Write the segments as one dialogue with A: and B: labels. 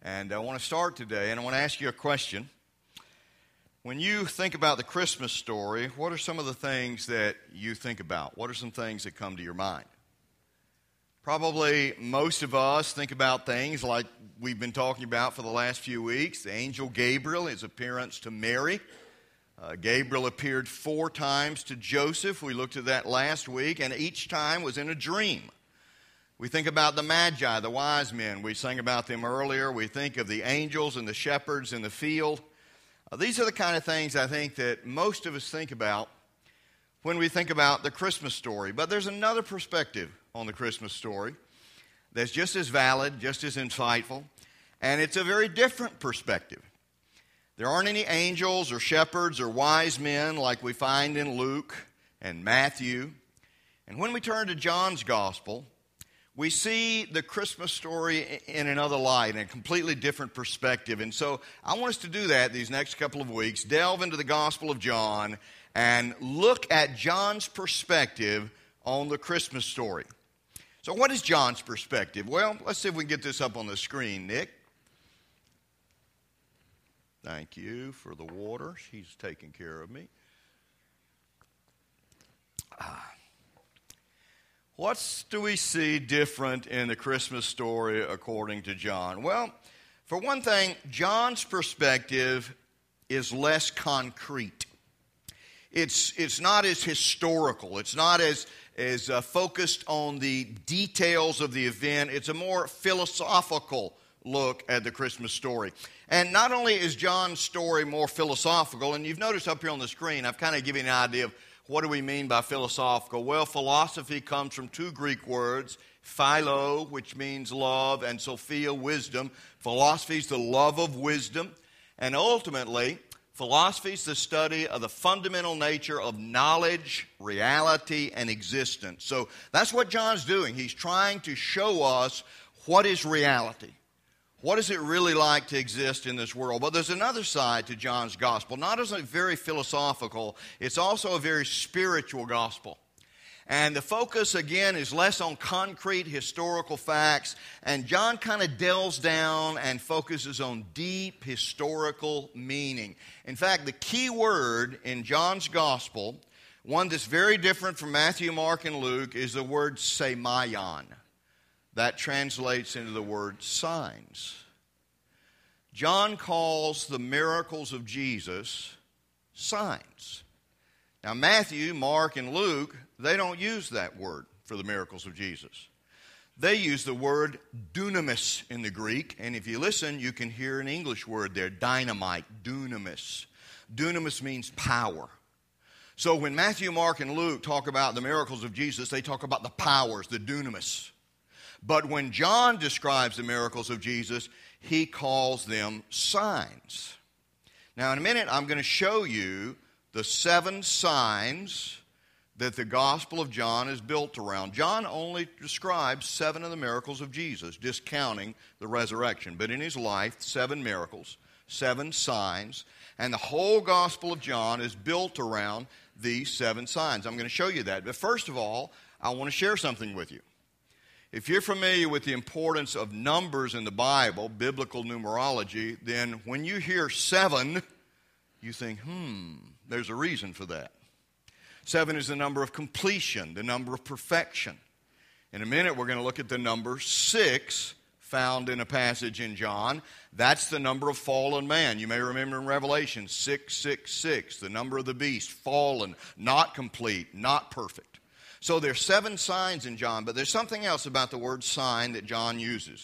A: And I want to start today, and I want to ask you a question. When you think about the Christmas story, what are some of the things that you think about? What are some things that come to your mind? Probably most of us think about things like we've been talking about for the last few weeks. The angel Gabriel, his appearance to Mary. Gabriel appeared 4 times to Joseph. We looked at that last week, and each time was in a dream. We think about the Magi, the wise men. We sang about them earlier. We think of the angels and the shepherds in the field. These are the kind of things I think that most of us think about when we think about the Christmas story. But there's another perspective on the Christmas story that's just as valid, just as insightful, and it's a very different perspective. There aren't any angels or shepherds or wise men like we find in Luke and Matthew. And when we turn to John's gospel, we see the Christmas story in another light, in a completely different perspective. And so I want us to do that these next couple of weeks, delve into the Gospel of John and look at John's perspective on the Christmas story. So what is John's perspective? Well, let's see if we can get this up on the screen, Nick. Thank you for the water. She's taking care of me. What do we see different in the Christmas story according to John? Well, for one thing, John's perspective is less concrete. It's not as historical. It's not as focused on the details of the event. It's a more philosophical look at the Christmas story. And not only is John's story more philosophical, and you've noticed up here on the screen, I've kind of given you an idea of what do we mean by philosophical? Well, philosophy comes from 2 Greek words, philo, which means love, and sophia, wisdom. Philosophy is the love of wisdom. And ultimately, philosophy is the study of the fundamental nature of knowledge, reality, and existence. So that's what John's doing. He's trying to show us what is reality. What is it really like to exist in this world? But there's another side to John's gospel. Not as a very philosophical, it's also a very spiritual gospel. And the focus, again, is less on concrete historical facts. And John kind of delves down and focuses on deep historical meaning. In fact, the key word in John's gospel, one that's very different from Matthew, Mark, and Luke, is the word semeion. That translates into the word signs. John calls the miracles of Jesus signs. Now, Matthew, Mark, and Luke, they don't use that word for the miracles of Jesus. They use the word dunamis in the Greek, and if you listen, you can hear an English word there, dynamite, dunamis. Dunamis means power. So when Matthew, Mark, and Luke talk about the miracles of Jesus, they talk about the powers, the dunamis. But when John describes the miracles of Jesus, he calls them signs. Now, in a minute, I'm going to show you the 7 signs that the Gospel of John is built around. John only describes 7 of the miracles of Jesus, discounting the resurrection. But in his life, 7 miracles, 7 signs, and the whole Gospel of John is built around these 7 signs. I'm going to show you that. But first of all, I want to share something with you. If you're familiar with the importance of numbers in the Bible, biblical numerology, then when you hear 7, you think, there's a reason for that. 7 is the number of completion, the number of perfection. In a minute, we're going to look at the number 6 found in a passage in John. That's the number of fallen man. You may remember in Revelation, 666, the number of the beast, fallen, not complete, not perfect. So there's 7 signs in John, but there's something else about the word sign that John uses.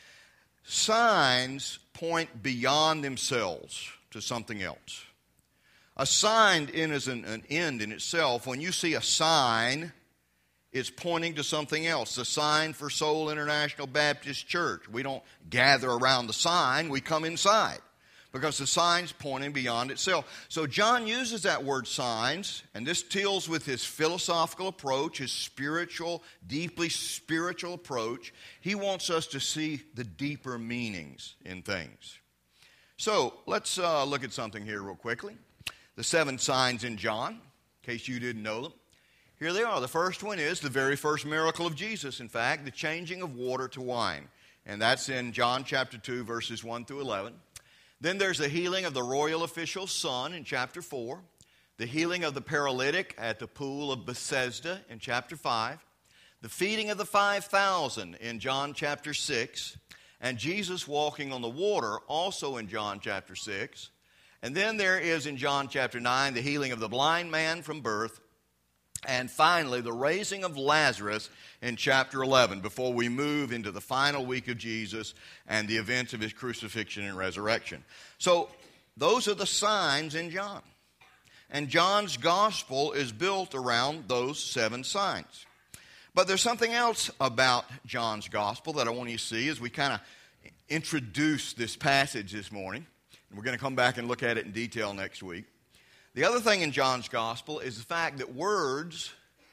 A: Signs point beyond themselves to something else. A sign is an end in itself. When you see a sign, it's pointing to something else. The sign for Seoul International Baptist Church. We don't gather around the sign, we come inside. Because the sign's pointing beyond itself. So John uses that word signs, and this deals with his philosophical approach, his spiritual, deeply spiritual approach. He wants us to see the deeper meanings in things. So let's look at something here real quickly. The 7 signs in John, in case you didn't know them. Here they are. The first one is the very first miracle of Jesus, in fact, the changing of water to wine. and that's in John chapter 2, verses 1 through 11. Then there's the healing of the royal official's son in chapter 4. The healing of the paralytic at the pool of Bethesda in chapter 5. The feeding of the 5,000 in John chapter 6. And Jesus walking on the water also in John chapter 6. And then there is in John chapter 9 the healing of the blind man from birth. And finally, the raising of Lazarus in chapter 11 before we move into the final week of Jesus and the events of his crucifixion and resurrection. So those are the signs in John. And John's gospel is built around those 7 signs. But there's something else about John's gospel that I want you to see as we kind of introduce this passage this morning. And we're going to come back and look at it in detail next week. The other thing in John's gospel is the fact that words,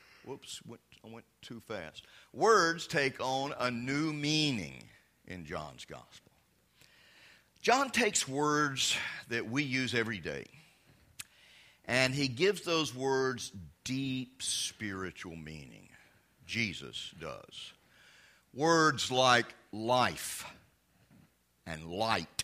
A: I went too fast. Words take on a new meaning in John's gospel. John takes words that we use every day, and he gives those words deep spiritual meaning. Jesus does. Words like life and light,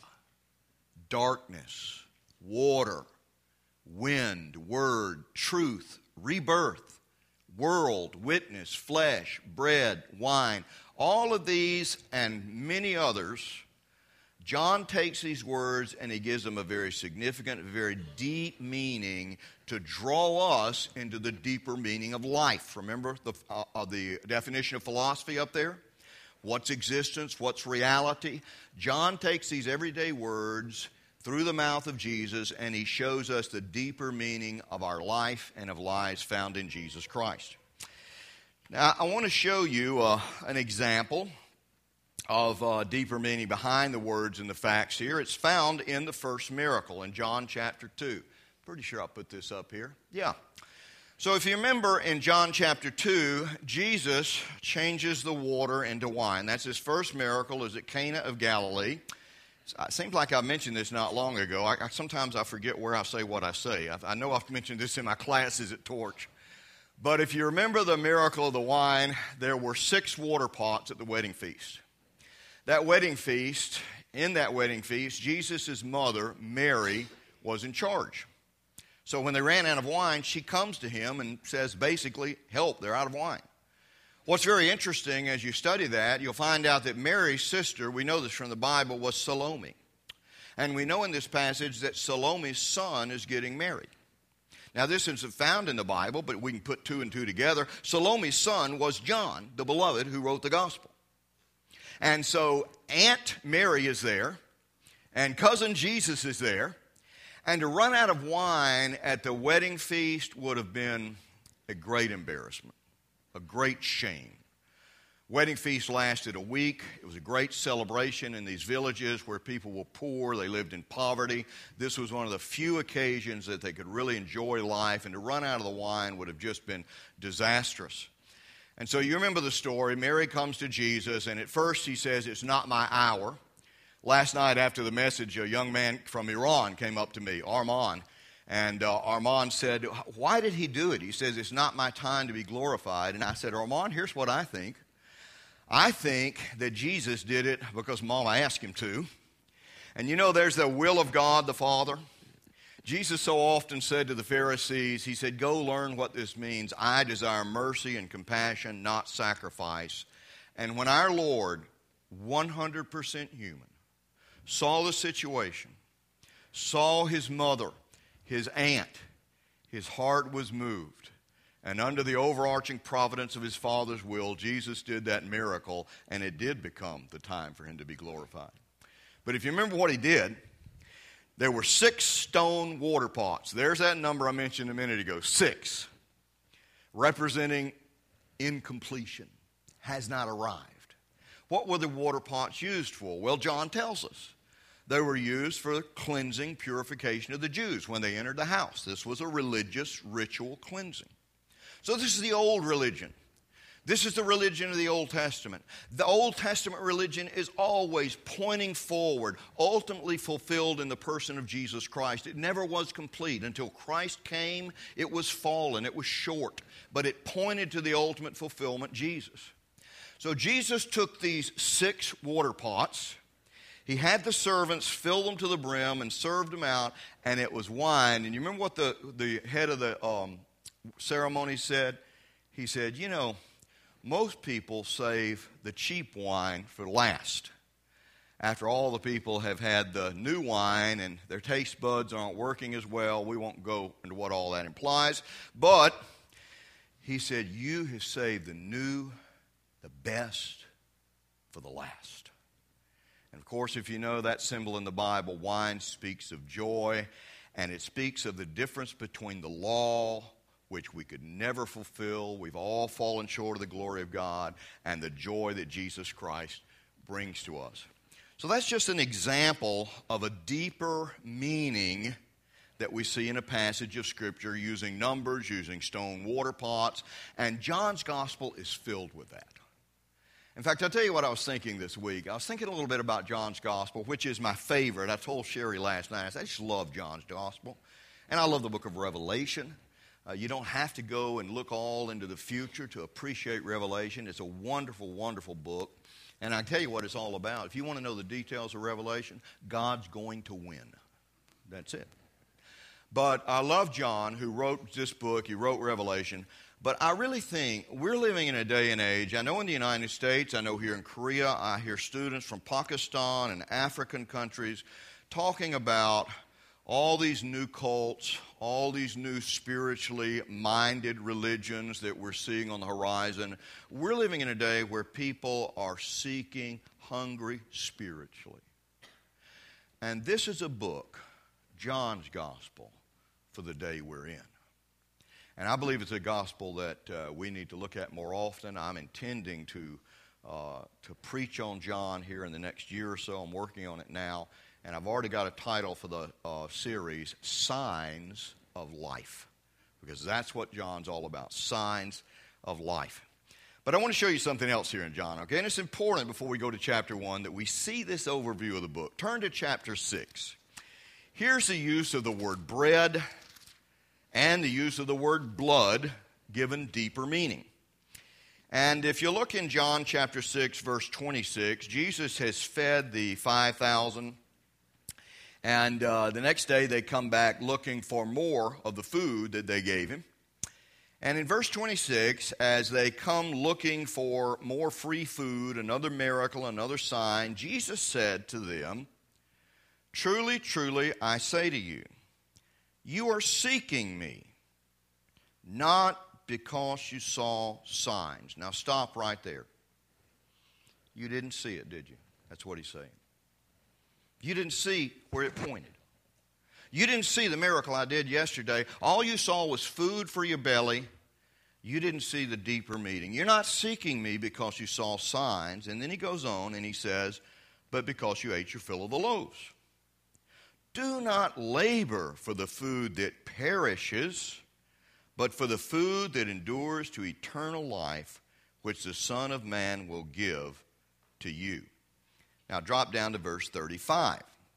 A: darkness, water, wind, word, truth, rebirth, world, witness, flesh, bread, wine, all of these and many others, John takes these words and he gives them a very significant, very deep meaning to draw us into the deeper meaning of life. Remember the definition of philosophy up there? What's existence? What's reality? John takes these everyday words through the mouth of Jesus, and he shows us the deeper meaning of our life and of lives found in Jesus Christ. Now, I want to show you an example of deeper meaning behind the words and the facts here. It's found in the first miracle in John chapter 2. Pretty sure I'll put this up here. Yeah. So if you remember in John chapter 2, Jesus changes the water into wine. That's his first miracle, is at Cana of Galilee. It seems like I mentioned this not long ago. Sometimes I forget where I say what I say. I know I've mentioned this in my classes at Torch. But if you remember the miracle of the wine, there were 6 water pots at the wedding feast. In that wedding feast, Jesus' mother, Mary, was in charge. So when they ran out of wine, she comes to him and says, basically, help, they're out of wine. What's very interesting as you study that, you'll find out that Mary's sister, we know this from the Bible, was Salome. And we know in this passage that Salome's son is getting married. Now this isn't found in the Bible, but we can put 2 and 2 together. Salome's son was John, the beloved, who wrote the gospel. And so Aunt Mary is there, and cousin Jesus is there, and to run out of wine at the wedding feast would have been a great embarrassment. A great shame. Wedding feast lasted a week. It was a great celebration in these villages where people were poor. They lived in poverty. This was one of the few occasions that they could really enjoy life, and to run out of the wine would have just been disastrous. And so you remember the story. Mary comes to Jesus, and at first he says, "It's not my hour." Last night after the message, a young man from Iran came up to me, Armand. And Armand said, "Why did he do it?" He says, "It's not my time to be glorified." And I said, "Armand, here's what I think. I think that Jesus did it because Mama asked him to. And you know, there's the will of God the Father. Jesus so often said to the Pharisees, he said, "Go learn what this means. I desire mercy and compassion, not sacrifice." And when our Lord, 100% human, saw the situation, saw his mother, his aunt, his heart was moved. And under the overarching providence of his Father's will, Jesus did that miracle, and it did become the time for him to be glorified. But if you remember what he did, there were 6 stone water pots. There's that number I mentioned a minute ago, 6, representing incompletion, has not arrived. What were the water pots used for? Well, John tells us. They were used for the cleansing, purification of the Jews when they entered the house. This was a religious ritual cleansing. So this is the old religion. This is the religion of the Old Testament. The Old Testament religion is always pointing forward, ultimately fulfilled in the person of Jesus Christ. It never was complete. Until Christ came, it was fallen, it was short, but it pointed to the ultimate fulfillment, Jesus. So Jesus took these 6 water pots. He had the servants fill them to the brim and served them out, and it was wine. And you remember what the head of the ceremony said? He said, you know, most people save the cheap wine for last. After all the people have had the new wine and their taste buds aren't working as well, we won't go into what all that implies. But he said, you have saved the new, the best for the last. And of course, if you know that symbol in the Bible, wine speaks of joy, and it speaks of the difference between the law, which we could never fulfill. We've all fallen short of the glory of God, and the joy that Jesus Christ brings to us. So that's just an example of a deeper meaning that we see in a passage of Scripture using numbers, using stone water pots, and John's Gospel is filled with that. In fact, I'll tell you what I was thinking this week. I was thinking a little bit about John's Gospel, which is my favorite. I told Sherry last night, I said, I just love John's Gospel, and I love the book of Revelation. You don't have to go and look all into the future to appreciate Revelation. It's a wonderful, wonderful book. And I tell you what it's all about. If you want to know the details of Revelation, God's going to win. That's it. But I love John, who wrote this book. He wrote Revelation. But I really think we're living in a day and age. I know in the United States, I know here in Korea, I hear students from Pakistan and African countries talking about all these new cults, all these new spiritually minded religions that we're seeing on the horizon. We're living in a day where people are seeking, hungry spiritually. And this is a book, John's Gospel, for the day we're in. And I believe it's a gospel that we need to look at more often. I'm intending to preach on John here in the next year or so. I'm working on it now. And I've already got a title for the series, Signs of Life, because that's what John's all about, signs of life. But I want to show you something else here in John, okay? And it's important before we go to chapter 1 that we see this overview of the book. Turn to chapter 6. Here's the use of the word bread and the use of the word blood given deeper meaning. And if you look in John chapter 6, verse 26, Jesus has fed the 5,000. And the next day they come back looking for more of the food that they gave him. And in verse 26, as they come looking for more free food, another miracle, another sign, Jesus said to them, "Truly, truly, I say to you, you are seeking me, not because you saw signs." Now stop right there. You didn't see it, did you? That's what he's saying. You didn't see where it pointed. You didn't see the miracle I did yesterday. All you saw was food for your belly. You didn't see the deeper meaning. You're not seeking me because you saw signs. And then he goes on and he says, but because you ate your fill of the loaves. Do not labor for the food that perishes, but for the food that endures to eternal life, which the Son of Man will give to you. Now drop down to verse 35.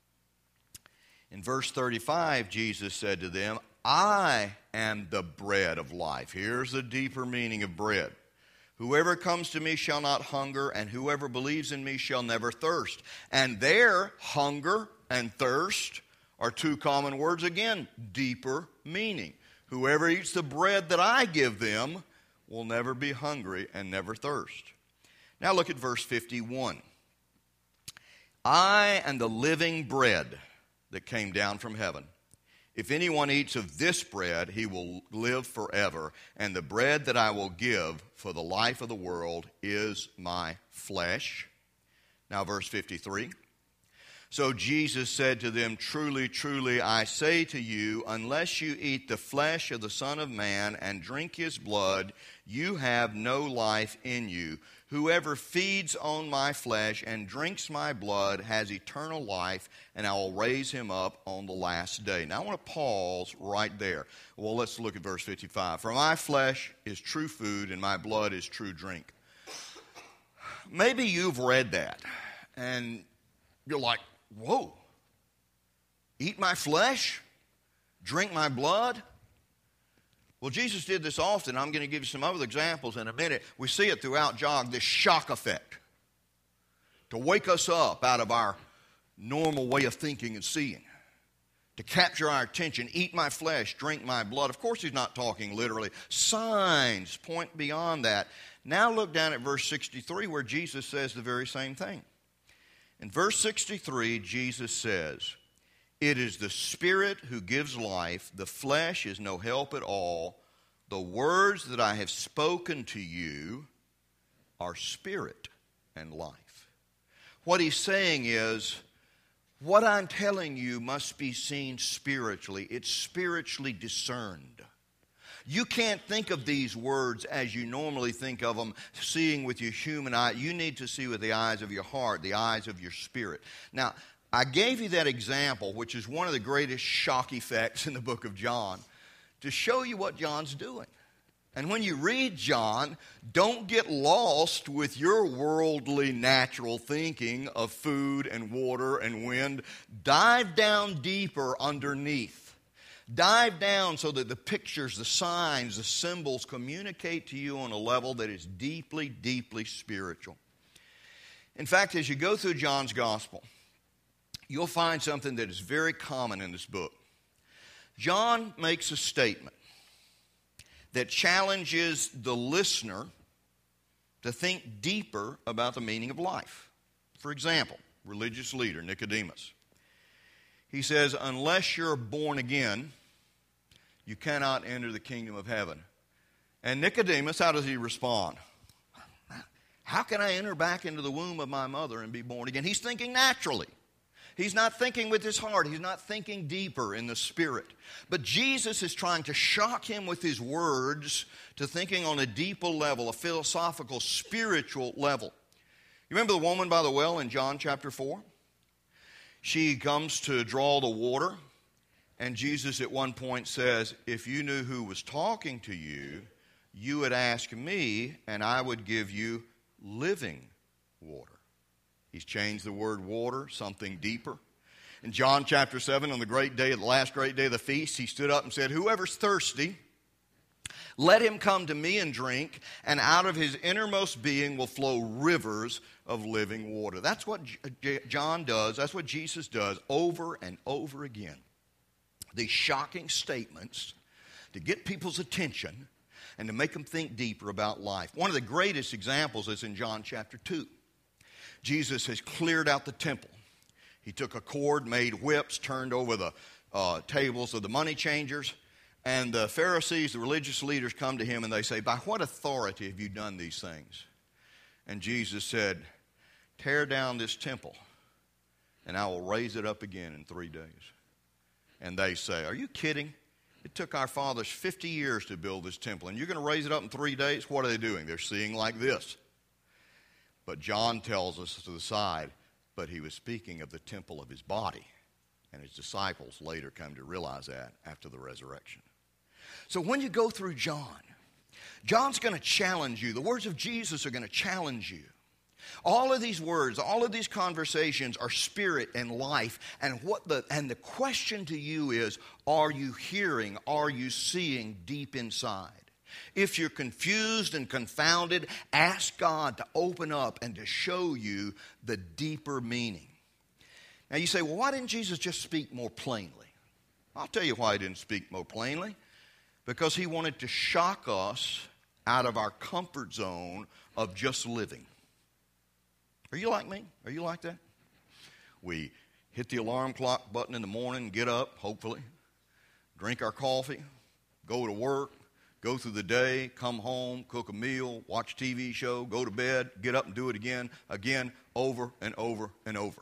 A: In verse 35, Jesus said to them, I am the bread of life. Here's the deeper meaning of bread. Whoever comes to me shall not hunger, and whoever believes in me shall never thirst. And there, hunger and thirst are two common words again, deeper meaning. Whoever eats the bread that I give them will never be hungry and never thirst. Now look at verse 51. I am the living bread that came down from heaven. If anyone eats of this bread, he will live forever. And the bread that I will give for the life of the world is my flesh. Now verse 53. So Jesus said to them, truly, truly, I say to you, unless you eat the flesh of the Son of Man and drink his blood, you have no life in you. Whoever feeds on my flesh and drinks my blood has eternal life, and I will raise him up on the last day. Now I want to pause right there. Well, let's look at verse 55. For my flesh is true food, and my blood is true drink. Maybe you've read that, and you're like, whoa, eat my flesh, drink my blood? Well, Jesus did this often. I'm going to give you some other examples in a minute. We see it throughout John, this shock effect, to wake us up out of our normal way of thinking and seeing, to capture our attention. Eat my flesh, drink my blood. Of course, he's not talking literally. Signs point beyond that. Now look down at verse 63 where Jesus says the very same thing. In verse 63, Jesus says, "It is the Spirit who gives life. The flesh is no help at all. The words that I have spoken to you are spirit and life." What he's saying is, what I'm telling you must be seen spiritually. It's spiritually discerned. You can't think of these words as you normally think of them, seeing with your human eye. You need to see with the eyes of your heart, the eyes of your spirit. Now, I gave you that example, which is one of the greatest shock effects in the book of John, to show you what John's doing. And when you read John, don't get lost with your worldly, natural thinking of food and water and wind. Dive down deeper underneath. Dive down so that the pictures, the signs, the symbols communicate to you on a level that is deeply, deeply spiritual. In fact, as you go through John's gospel, you'll find something that is very common in this book. John makes a statement that challenges the listener to think deeper about the meaning of life. For example, religious leader Nicodemus. He says, unless you're born again, you cannot enter the kingdom of heaven. And Nicodemus, how does he respond? How can I enter back into the womb of my mother and be born again? He's thinking naturally. He's not thinking with his heart. He's not thinking deeper in the spirit. But Jesus is trying to shock him with his words to thinking on a deeper level, a philosophical, spiritual level. You remember the woman by the well in John chapter 4? She comes to draw the water, and Jesus at one point says, if you knew who was talking to you, you would ask me, and I would give you living water. He's changed the word water, something deeper. In John chapter 7, on the great day, the last great day of the feast, he stood up and said, whoever's thirsty, let him come to me and drink, and out of his innermost being will flow rivers of living water. That's what John does. That's what Jesus does over and over again. These shocking statements to get people's attention and to make them think deeper about life. One of the greatest examples is in John chapter 2. Jesus has cleared out the temple. He took a cord, made whips, turned over the tables of the money changers. And the Pharisees, the religious leaders, come to him and they say, by what authority have you done these things? And Jesus said, tear down this temple, and I will raise it up again in 3 days. And they say, are you kidding? It took our fathers 50 years to build this temple, and you're going to raise it up in 3 days? What are they doing? They're seeing like this. But John tells us to the side, but he was speaking of the temple of his body. And his disciples later come to realize that after the resurrection. So when you go through John, John's going to challenge you. The words of Jesus are going to challenge you. All of these words, all of these conversations are spirit and life. And the question to you is, are you hearing, are you seeing deep inside? If you're confused and confounded, ask God to open up and to show you the deeper meaning. Now you say, well, why didn't Jesus just speak more plainly? I'll tell you why he didn't speak more plainly. Because he wanted to shock us out of our comfort zone of just living. Are you like me? Are you like that? We hit the alarm clock button in the morning, get up, hopefully, drink our coffee, go to work, go through the day, come home, cook a meal, watch a TV show, go to bed, get up and do it again, over and over and over.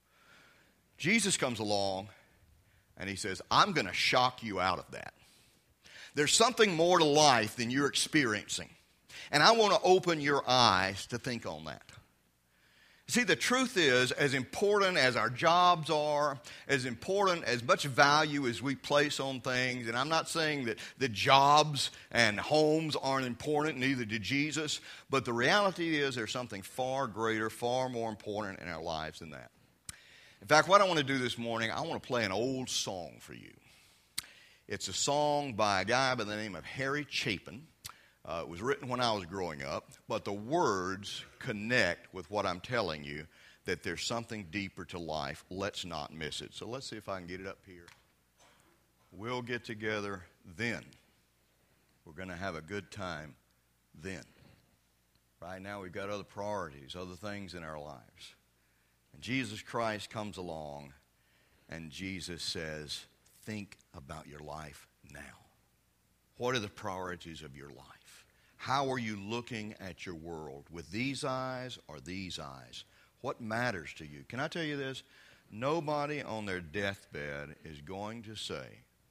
A: Jesus comes along and he says, I'm going to shock you out of that. There's something more to life than you're experiencing. And I want to open your eyes to think on that. See, the truth is, as important as our jobs are, as important, as much value as we place on things, and I'm not saying that the jobs and homes aren't important, neither did Jesus, but the reality is there's something far greater, far more important in our lives than that. In fact, what I want to do this morning, I want to play an old song for you. It's a song by a guy by the name of Harry Chapin. It was written when I was growing up, but the words connect with what I'm telling you, that there's something deeper to life. Let's not miss it. So let's see if I can get it up here. We'll get together then. We're going to have a good time then. Right now we've got other priorities, other things in our lives. And Jesus Christ comes along, and Jesus says, think about your life now. What are the priorities of your life? How are you looking at your world? With these eyes or these eyes? What matters to you? Can I tell you this? Nobody on their deathbed is going to say,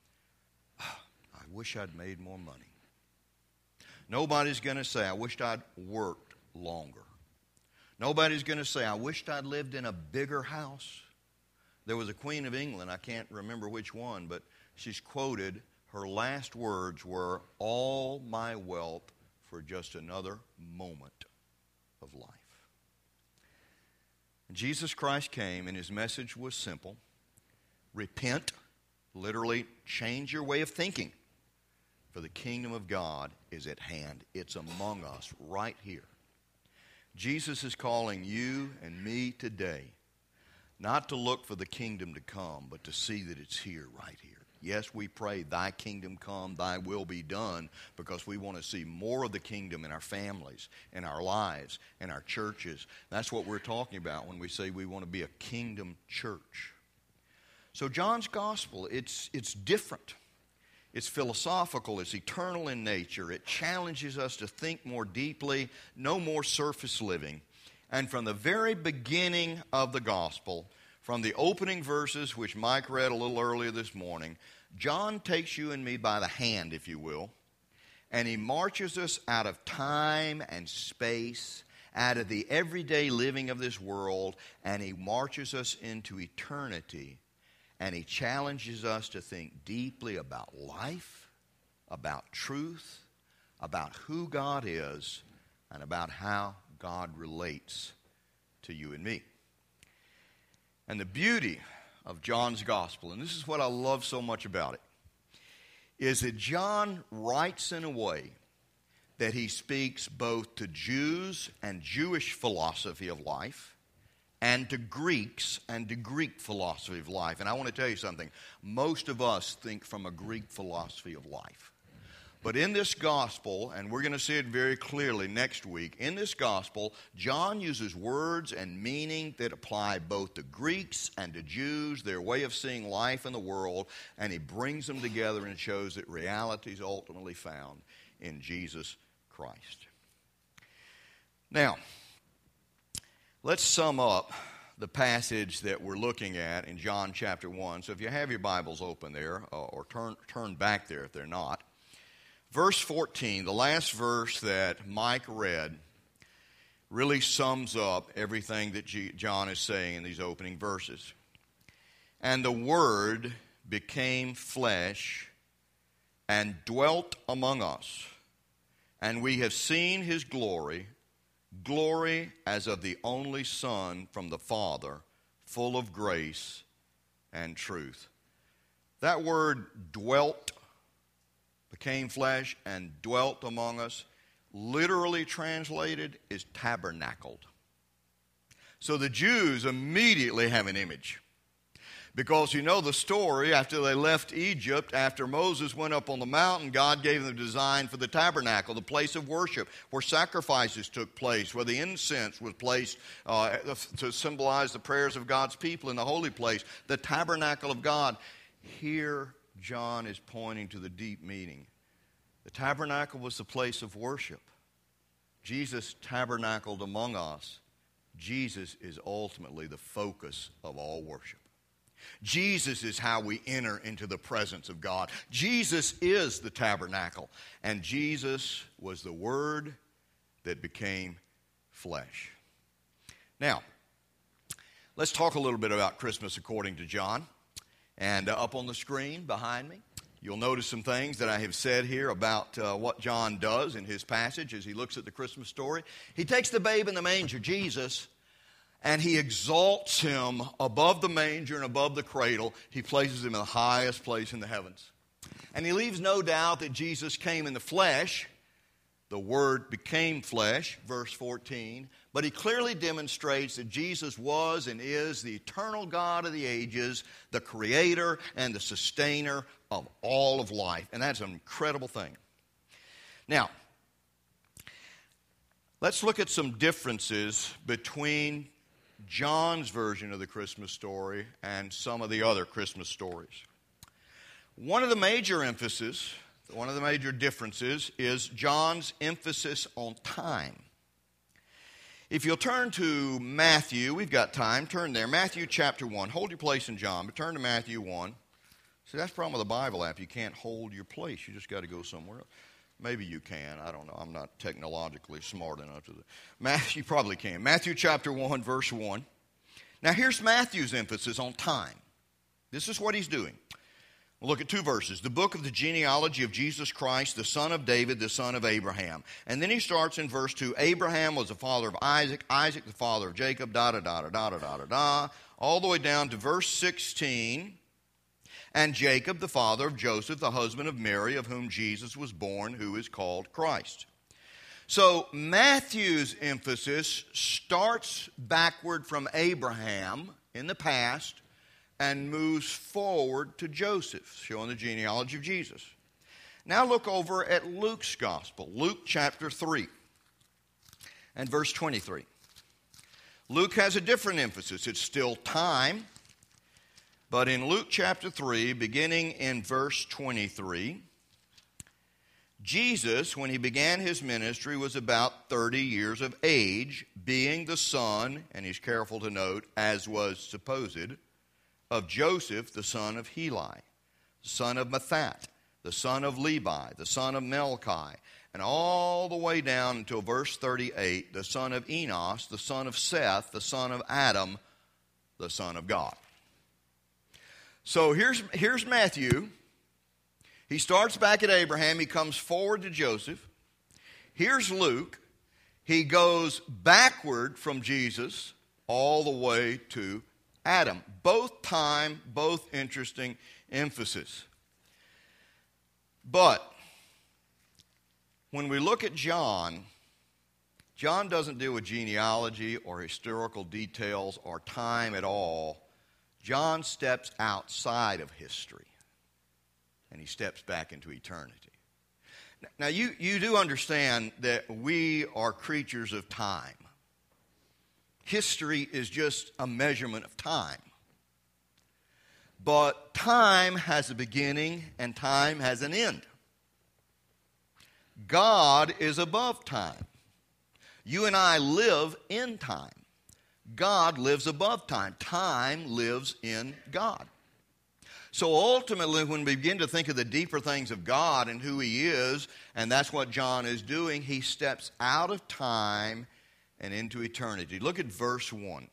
A: I wish I'd made more money. Nobody's going to say, I wished I'd worked longer. Nobody's going to say, I wished I'd lived in a bigger house. There was a Queen of England, I can't remember which one, but she's quoted, her last words were, all my wealth for just another moment of life. Jesus Christ came, and his message was simple. Repent, literally change your way of thinking, for the kingdom of God is at hand. It's among us right here. Jesus is calling you and me today not to look for the kingdom to come, but to see that it's here, right here. Yes, we pray, thy kingdom come, thy will be done, because we want to see more of the kingdom in our families, in our lives, in our churches. That's what we're talking about when we say we want to be a kingdom church. So John's gospel, it's different. It's philosophical. It's eternal in nature. It challenges us to think more deeply, no more surface living. And from the very beginning of the gospel, from the opening verses, which Mike read a little earlier this morning, John takes you and me by the hand, if you will, and he marches us out of time and space, out of the everyday living of this world, and he marches us into eternity, and he challenges us to think deeply about life, about truth, about who God is, and about how God relates to you and me. And the beauty of John's gospel, and this is what I love so much about it, is that John writes in a way that he speaks both to Jews and Jewish philosophy of life, and to Greeks and to Greek philosophy of life. And I want to tell you something. Most of us think from a Greek philosophy of life. But in this gospel, and we're going to see it very clearly next week, in this gospel, John uses words and meaning that apply both to Greeks and to Jews, their way of seeing life in the world, and he brings them together and shows that reality is ultimately found in Jesus Christ. Now, let's sum up the passage that we're looking at in John chapter 1. So if you have your Bibles open there, or turn back there if they're not. Verse 14, the last verse that Mike read, really sums up everything that John is saying in these opening verses. And the Word became flesh and dwelt among us, and we have seen his glory, glory as of the only Son from the Father, full of grace and truth. That word dwelt, became flesh and dwelt among us, literally translated is tabernacled. So the Jews immediately have an image. Because you know the story, after they left Egypt, after Moses went up on the mountain, God gave them the design for the tabernacle, the place of worship, where sacrifices took place, where the incense was placed to symbolize the prayers of God's people in the holy place, the tabernacle of God. Here, John is pointing to the deep meaning. The tabernacle was the place of worship. Jesus tabernacled among us. Jesus is ultimately the focus of all worship. Jesus is how we enter into the presence of God. Jesus is the tabernacle. And Jesus was the Word that became flesh. Now, let's talk a little bit about Christmas according to John. And up on the screen behind me, you'll notice some things that I have said here about what John does in his passage as he looks at the Christmas story. He takes the babe in the manger, Jesus, and he exalts him above the manger and above the cradle. He places him in the highest place in the heavens. And he leaves no doubt that Jesus came in the flesh. The Word became flesh, verse 14. But he clearly demonstrates that Jesus was and is the eternal God of the ages, the creator and the sustainer of all of life. And that's an incredible thing. Now, let's look at some differences between John's version of the Christmas story and some of the other Christmas stories. One of the major differences is John's emphasis on time. If you'll turn to Matthew, we've got time, turn there. Matthew chapter 1. Hold your place in John, but turn to Matthew 1. See, that's the problem with the Bible app. You can't hold your place. You just got to go somewhere else. Maybe you can. I don't know. I'm not technologically smart enough to do that. You probably can. Matthew chapter 1, verse 1. Now, here's Matthew's emphasis on time. This is what he's doing. We'll look at two verses. The book of the genealogy of Jesus Christ, the son of David, the son of Abraham. And then he starts in verse 2. Abraham was the father of Isaac, Isaac the father of Jacob, all the way down to verse 16. And Jacob, the father of Joseph, the husband of Mary, of whom Jesus was born, who is called Christ. So Matthew's emphasis starts backward from Abraham in the past and moves forward to Joseph, showing the genealogy of Jesus. Now look over at Luke's gospel, Luke chapter 3 and verse 23. Luke has a different emphasis. It's still time. But in Luke chapter 3, beginning in verse 23, Jesus, when he began his ministry, was about 30 years of age, being the son, and he's careful to note, as was supposed, of Joseph, the son of Heli, the son of Mathat, the son of Levi, the son of Melchi, and all the way down until verse 38, the son of Enos, the son of Seth, the son of Adam, the son of God. So here's Matthew. He starts back at Abraham. He comes forward to Joseph. Here's Luke. He goes backward from Jesus all the way to Adam. Both time, both interesting emphasis. But when we look at John, John doesn't deal with genealogy or historical details or time at all. John steps outside of history, and he steps back into eternity. Now, you do understand that we are creatures of time. History is just a measurement of time. But time has a beginning, and time has an end. God is above time. You and I live in time. God lives above time. Time lives in God. So ultimately, when we begin to think of the deeper things of God and who He is, and that's what John is doing, he steps out of time and into eternity. Look at verse 1.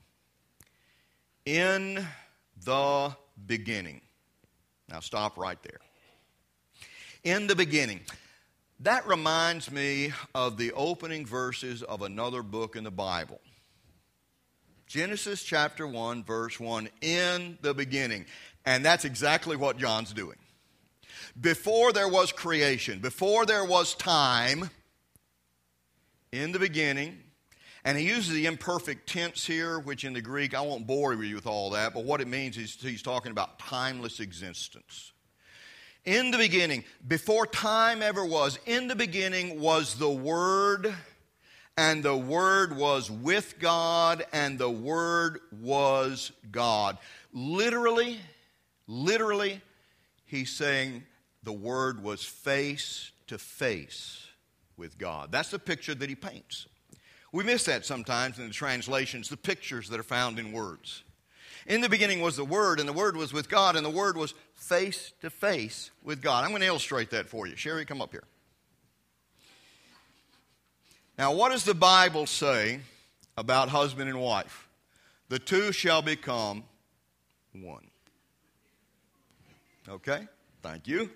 A: In the beginning. Now stop right there. In the beginning. That reminds me of the opening verses of another book in the Bible. Genesis chapter 1, verse 1, in the beginning. And that's exactly what John's doing. Before there was creation, before there was time, in the beginning, and he uses the imperfect tense here, which in the Greek, I won't bore you with all that, but what it means is he's talking about timeless existence. In the beginning, before time ever was, in the beginning was the Word, and the Word was with God, and the Word was God. Literally, he's saying the Word was face to face with God. That's the picture that he paints. We miss that sometimes in the translations, the pictures that are found in words. In the beginning was the Word, and the Word was with God, and the Word was face to face with God. I'm going to illustrate that for you. Sherry, come up here. Now, what does the Bible say about husband and wife? The two shall become one. Okay? Thank you.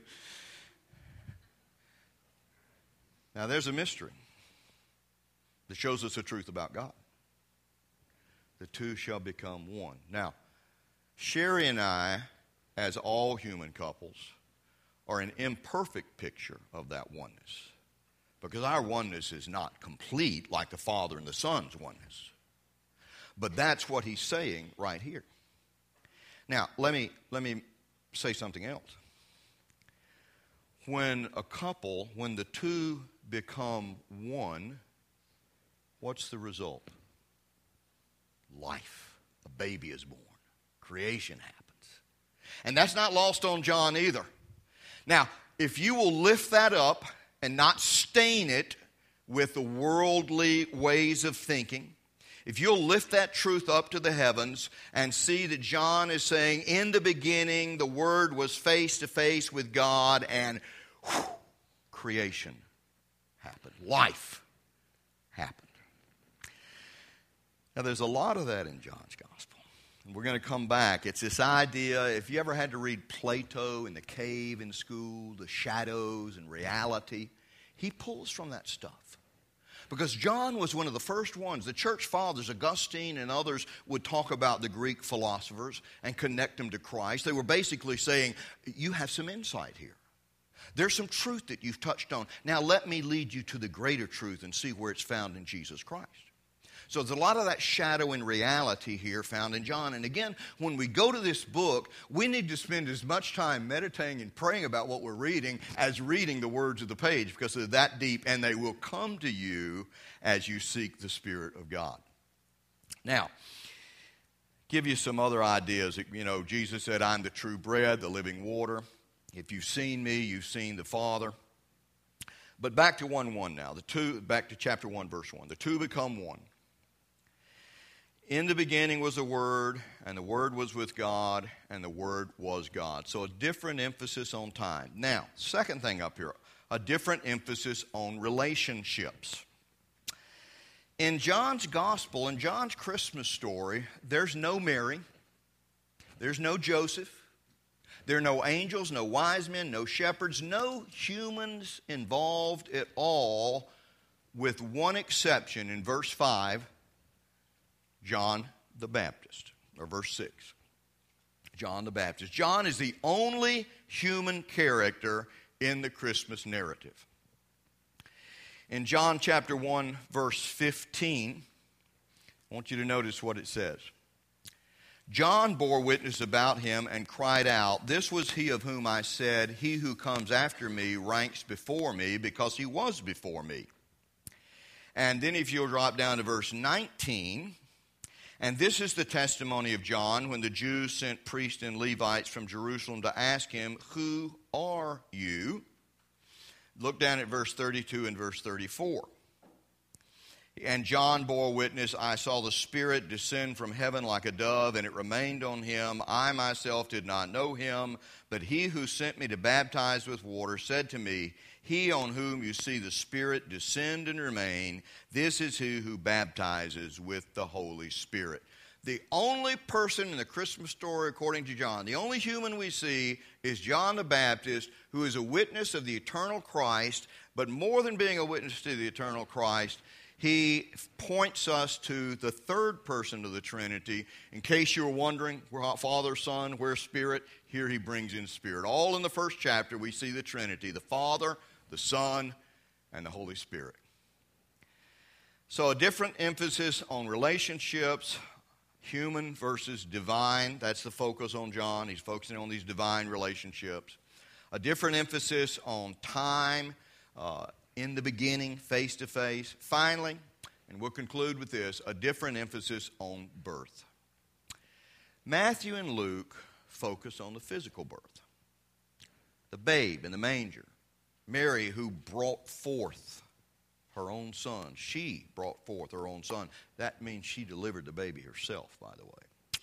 A: Now, there's a mystery that shows us the truth about God. The two shall become one. Now, Sherry and I, as all human couples, are an imperfect picture of that oneness. Because our oneness is not complete like the Father and the Son's oneness. But that's what he's saying right here. Now, let me say something else. When the two become one, what's the result? Life. A baby is born. Creation happens. And that's not lost on John either. Now, if you will lift that up and not stain it with the worldly ways of thinking, if you'll lift that truth up to the heavens and see that John is saying, in the beginning, the Word was face to face with God, and creation happened. Life happened. Now, there's a lot of that in John's Gospel. And we're going to come back. It's this idea, if you ever had to read Plato in the cave in school, the shadows and reality, he pulls from that stuff. Because John was one of the first ones. The church fathers, Augustine and others, would talk about the Greek philosophers and connect them to Christ. They were basically saying, you have some insight here. There's some truth that you've touched on. Now let me lead you to the greater truth and see where it's found in Jesus Christ. So there's a lot of that shadow and reality here found in John. And again, when we go to this book, we need to spend as much time meditating and praying about what we're reading as reading the words of the page, because they're that deep, and they will come to you as you seek the Spirit of God. Now, give you some other ideas. You know, Jesus said, I'm the true bread, the living water. If you've seen me, you've seen the Father. But back to 1:1 now. Back to chapter 1, verse 1. The two become one. In the beginning was the Word, and the Word was with God, and the Word was God. So a different emphasis on time. Now, second thing up here, a different emphasis on relationships. In John's Gospel, in John's Christmas story, there's no Mary, there's no Joseph, there are no angels, no wise men, no shepherds, no humans involved at all, with one exception in verse 5, John the Baptist, or verse 6. John the Baptist. John is the only human character in the Christmas narrative. In John chapter 1, verse 15, I want you to notice what it says. John bore witness about him and cried out, this was he of whom I said, he who comes after me ranks before me, because he was before me. And then if you'll drop down to verse 19, and this is the testimony of John when the Jews sent priests and Levites from Jerusalem to ask him, who are you? Look down at verse 32 and verse 34. And John bore witness, I saw the Spirit descend from heaven like a dove, and it remained on him. I myself did not know him, but he who sent me to baptize with water said to me, he on whom you see the Spirit descend and remain, this is he who baptizes with the Holy Spirit. The only person in the Christmas story, according to John, the only human we see is John the Baptist, who is a witness of the eternal Christ, but more than being a witness to the eternal Christ, he points us to the third person of the Trinity. In case you were wondering, where Father, Son, where Spirit, here he brings in Spirit. All in the first chapter we see the Trinity, the Father, the Son, and the Holy Spirit. So a different emphasis on relationships, human versus divine. That's the focus on John. He's focusing on these divine relationships. A different emphasis on time, in the beginning, face to face. Finally, and we'll conclude with this, a different emphasis on birth. Matthew and Luke focus on the physical birth. The babe in the manger. Mary, who brought forth her own son. She brought forth her own son. That means she delivered the baby herself, by the way.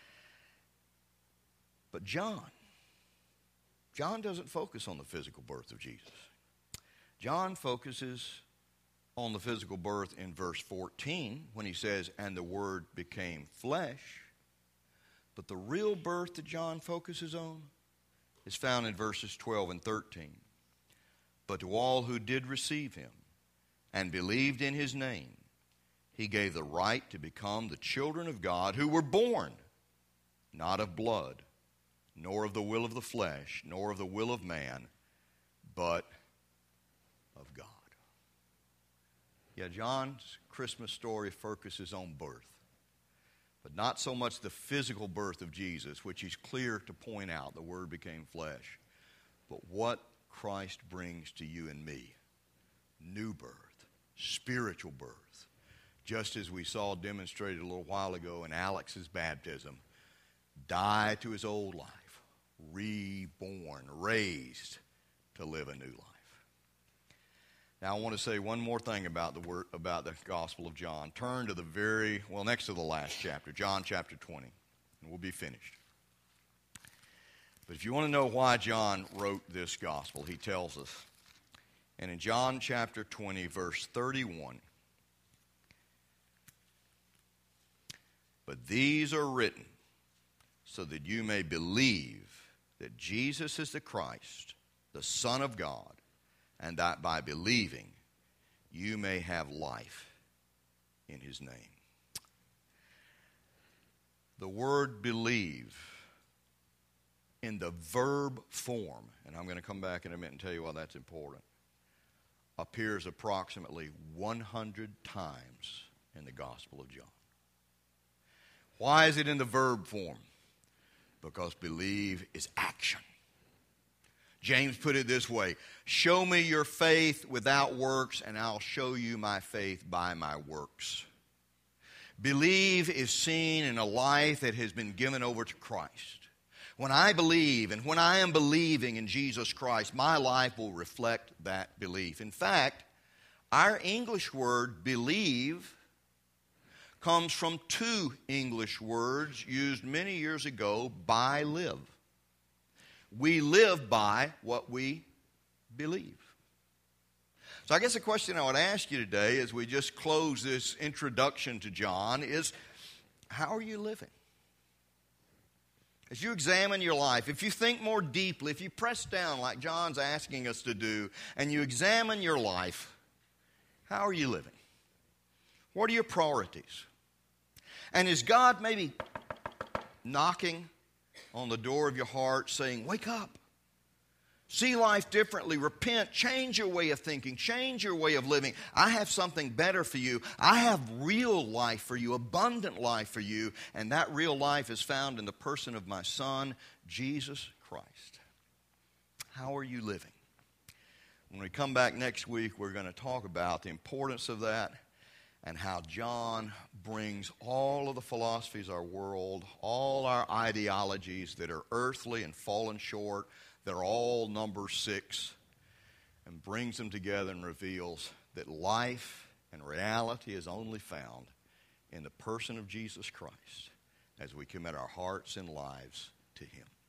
A: But John doesn't focus on the physical birth of Jesus. John focuses on the physical birth in verse 14 when he says, and the Word became flesh. But the real birth that John focuses on is found in verses 12 and 13. But to all who did receive him and believed in his name, he gave the right to become the children of God, who were born not of blood, nor of the will of the flesh, nor of the will of man, but of God. Yeah, John's Christmas story focuses on birth, but not so much the physical birth of Jesus, which he's clear to point out, the Word became flesh, but what Christ brings to you and me. New birth, spiritual birth, just as we saw demonstrated a little while ago in Alex's baptism. Die to his old life, reborn, raised to live a new life. Now I want to say one more thing about the Gospel of John. Turn to next to the last chapter, John chapter 20, and we'll be finished. But if you want to know why John wrote this gospel, he tells us. And in John chapter 20, verse 31, but these are written so that you may believe that Jesus is the Christ, the Son of God, and that by believing you may have life in his name. The word believe in the verb form, and I'm going to come back in a minute and tell you why that's important, appears approximately 100 times in the Gospel of John. Why is it in the verb form? Because believe is action. James put it this way: show me your faith without works, and I'll show you my faith by my works. Believe is seen in a life that has been given over to Christ. When I believe, and when I am believing in Jesus Christ, my life will reflect that belief. In fact, our English word believe comes from two English words used many years ago, by live. We live by what we believe. So I guess the question I would ask you today as we just close this introduction to John is, how are you living? As you examine your life, if you think more deeply, if you press down like John's asking us to do, and you examine your life, how are you living? What are your priorities? And is God maybe knocking on the door of your heart saying, wake up, see life differently, repent, change your way of thinking, change your way of living. I have something better for you. I have real life for you, abundant life for you, and that real life is found in the person of my Son, Jesus Christ. How are you living? When we come back next week, we're going to talk about the importance of that and how John brings all of the philosophies of our world, all our ideologies that are earthly and fallen short, they're all number 6, and brings them together and reveals that life and reality is only found in the person of Jesus Christ as we commit our hearts and lives to him.